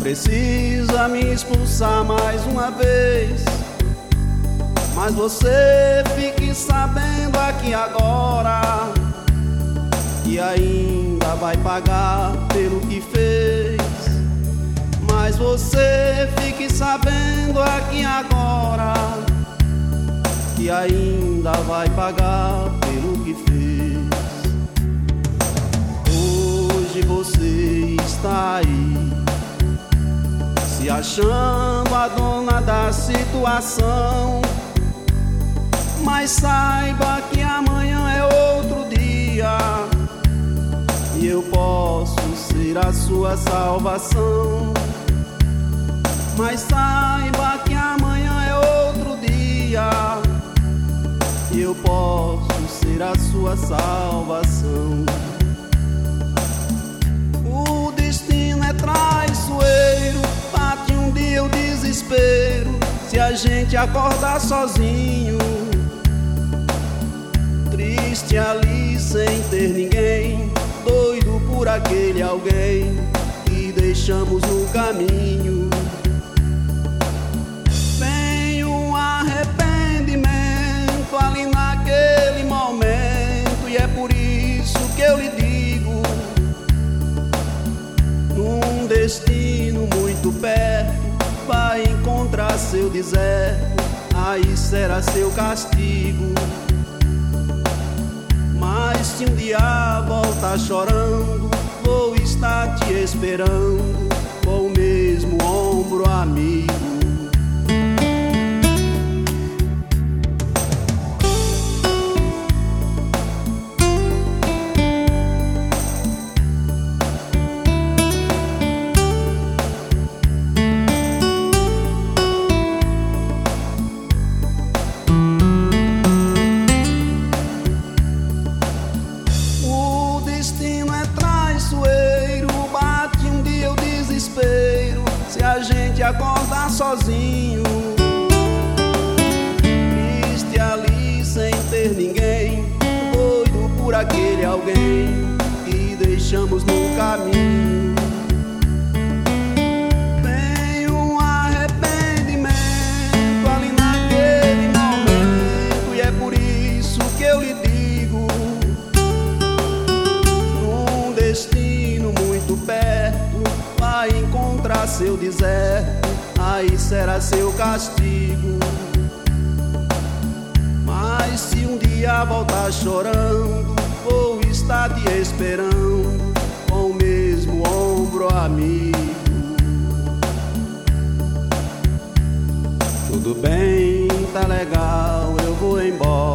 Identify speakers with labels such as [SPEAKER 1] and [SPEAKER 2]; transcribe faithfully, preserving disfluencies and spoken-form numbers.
[SPEAKER 1] precisa me expulsar mais uma vez, mas você fique sabendo aqui agora que ainda vai pagar pelo que fez. Mas você fique sabendo aqui agora que ainda vai pagar pelo que fez. Hoje você está aí, se achando a dona da situação, mas saiba que amanhã é outro dia e eu posso ser a sua salvação. Mas saiba que amanhã é outro dia e eu posso ser a sua salvação. O destino é traiçoeiro, bate um dia o desespero se a gente acordar sozinho, triste ali sem ter ninguém, doido por aquele alguém que deixamos no caminho. Vem um arrependimento ali naquele momento, e é por isso que eu lhe digo, num destino muito perto vai encontrar seu deserto, aí será seu castigo. Mas se um dia voltar chorando, vou estar te esperando com o mesmo ombro amigo. Se a gente acordar sozinho, triste ali sem ter ninguém, doido por aquele alguém que deixamos no caminho. Vem um arrependimento ali naquele momento, e é por isso que eu lhe digo, num destino muito perto vai encontrar seu deserto, aí será seu castigo. Mas se um dia voltar chorando, vou estar te esperando com o mesmo ombro amigo. Tudo bem, tá legal, eu vou embora.